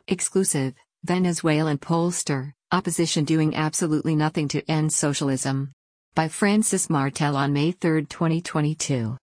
Exclusive, Venezuelan pollster, opposition doing absolutely nothing to end socialism. By Francis Martel on May 3, 2022.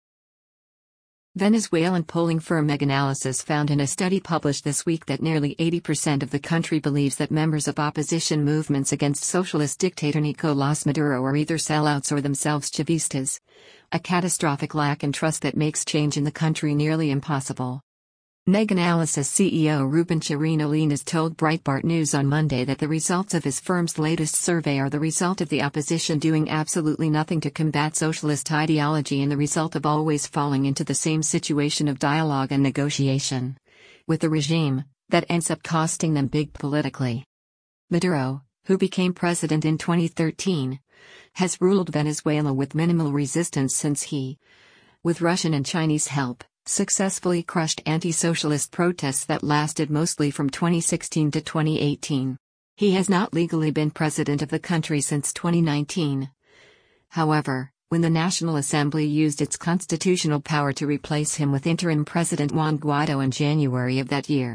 Venezuelan polling firm Meganalysis found in a study published this week that nearly 80% of the country believes that members of opposition movements against socialist dictator Nicolás Maduro are either sellouts or themselves chavistas. A catastrophic lack in trust that makes change in the country nearly impossible. Meganalysis CEO Ruben Chirino Linas told Breitbart News on Monday that the results of his firm's latest survey are the result of the opposition doing absolutely nothing to combat socialist ideology and the result of always falling into the same situation of dialogue and negotiation with the regime that ends up costing them big politically. Maduro, who became president in 2013, has ruled Venezuela with minimal resistance since he, with Russian and Chinese help, successfully crushed anti-socialist protests that lasted mostly from 2016 to 2018. He has not legally been president of the country since 2019. However, when the National Assembly used its constitutional power to replace him with interim President Juan Guaido in January of that year.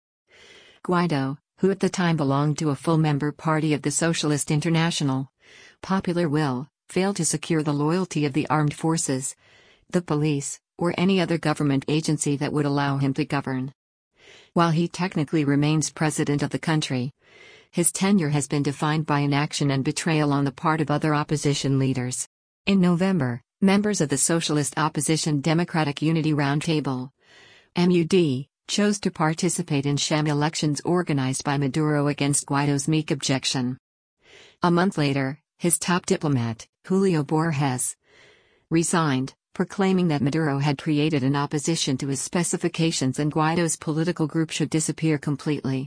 Guaido, who at the time belonged to a full-member party of the Socialist International, Popular Will, failed to secure the loyalty of the armed forces, the police, or any other government agency that would allow him to govern. While he technically remains president of the country, his tenure has been defined by inaction and betrayal on the part of other opposition leaders. In November, members of the Socialist Opposition Democratic Unity Roundtable (MUD) chose to participate in sham elections organized by Maduro against Guaido's meek objection. A month later, his top diplomat, Julio Borges, resigned, proclaiming that Maduro had created an opposition to his specifications and Guaido's political group should disappear completely.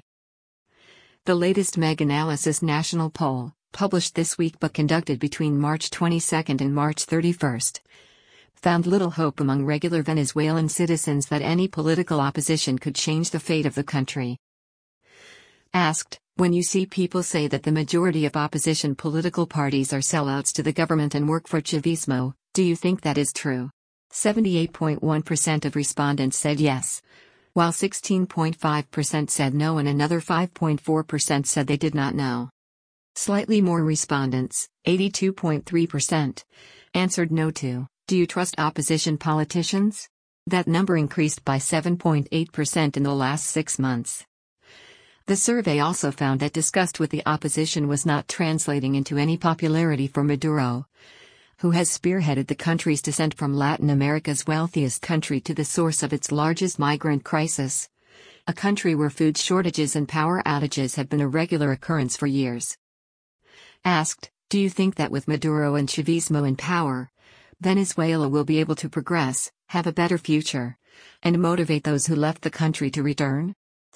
The latest Meganalysis national poll, published this week but conducted between March 22 and March 31, found little hope among regular Venezuelan citizens that any political opposition could change the fate of the country. Asked, when you see people say that the majority of opposition political parties are sellouts to the government and work for Chavismo, do you think that is true? 78.1% of respondents said yes, while 16.5% said no and another 5.4% said they did not know. Slightly more respondents, 82.3%, answered no to, do you trust opposition politicians? That number increased by 7.8% in the last 6 months. The survey also found that disgust with the opposition was not translating into any popularity for Maduro, who has spearheaded the country's descent from Latin America's wealthiest country to the source of its largest migrant crisis, a country where food shortages and power outages have been a regular occurrence for years. Asked, do you think that with Maduro and Chavismo in power, Venezuela will be able to progress, have a better future, and motivate those who left the country to return?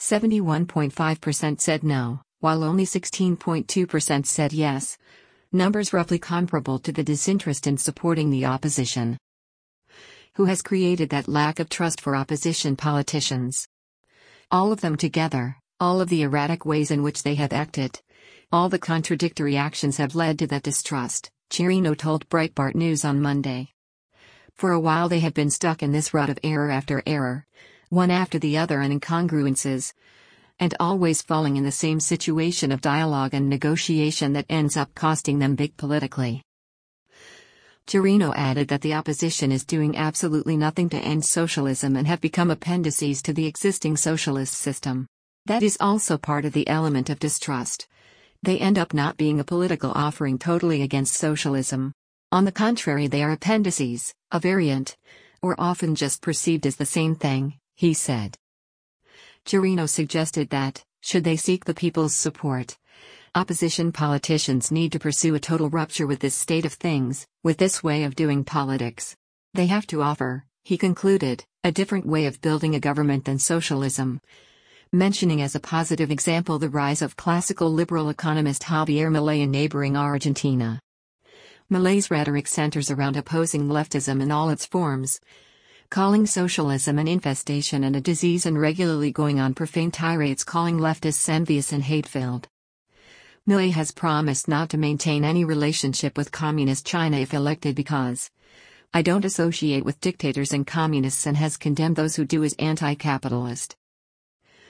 71.5% said no, while only 16.2% said yes. Numbers roughly comparable to the disinterest in supporting the opposition. Who has created that lack of trust for opposition politicians? All of them together, all of the erratic ways in which they have acted, all the contradictory actions have led to that distrust, Chirino told Breitbart News on Monday. For a while they have been stuck in this rut of error after error, one after the other and incongruences, and always falling in the same situation of dialogue and negotiation that ends up costing them big politically. Chirino added that the opposition is doing absolutely nothing to end socialism and have become appendices to the existing socialist system. That is also part of the element of distrust. They end up not being a political offering totally against socialism. On the contrary, they are appendices, a variant, or often just perceived as the same thing, he said. Chirino suggested that, should they seek the people's support, opposition politicians need to pursue a total rupture with this state of things, with this way of doing politics. They have to offer, he concluded, a different way of building a government than socialism, mentioning as a positive example the rise of classical liberal economist Javier Milei in neighboring Argentina. Milei's rhetoric centers around opposing leftism in all its forms, calling socialism an infestation and a disease, and regularly going on profane tirades calling leftists envious and hate-filled. Milei has promised not to maintain any relationship with Communist China if elected because I don't associate with dictators and communists, and has condemned those who do as anti-capitalist.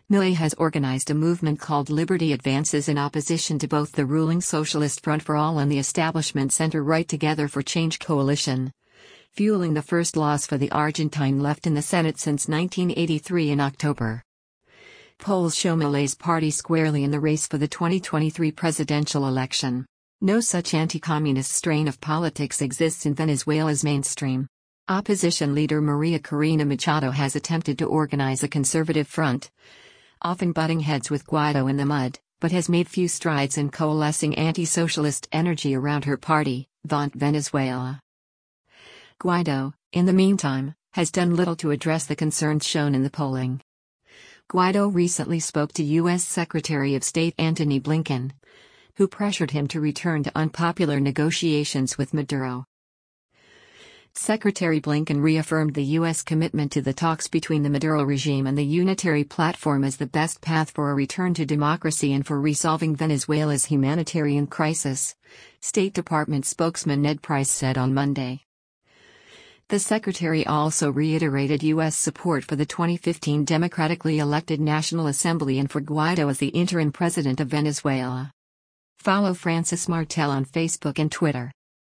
Milei has organized a movement called Liberty Advances in opposition to both the ruling Socialist Front for All and the establishment center-right Together for Change coalition, fueling the first loss for the Argentine left in the Senate since 1983 in October. Polls show Milei's party squarely in the race for the 2023 presidential election. No such anti-communist strain of politics exists in Venezuela's mainstream. Opposition leader Maria Corina Machado has attempted to organize a conservative front, often butting heads with Guaido in the mud, but has made few strides in coalescing anti-socialist energy around her party, Vaunt Venezuela. Guaido, in the meantime, has done little to address the concerns shown in the polling. Guaido recently spoke to U.S. Secretary of State Antony Blinken, who pressured him to return to unpopular negotiations with Maduro. Secretary Blinken reaffirmed the U.S. commitment to the talks between the Maduro regime and the unitary platform as the best path for a return to democracy and for resolving Venezuela's humanitarian crisis, State Department spokesman Ned Price said on Monday. The secretary also reiterated U.S. support for the 2015 democratically elected National Assembly and for Guaido as the interim president of Venezuela. Follow Francis Martel on Facebook and Twitter.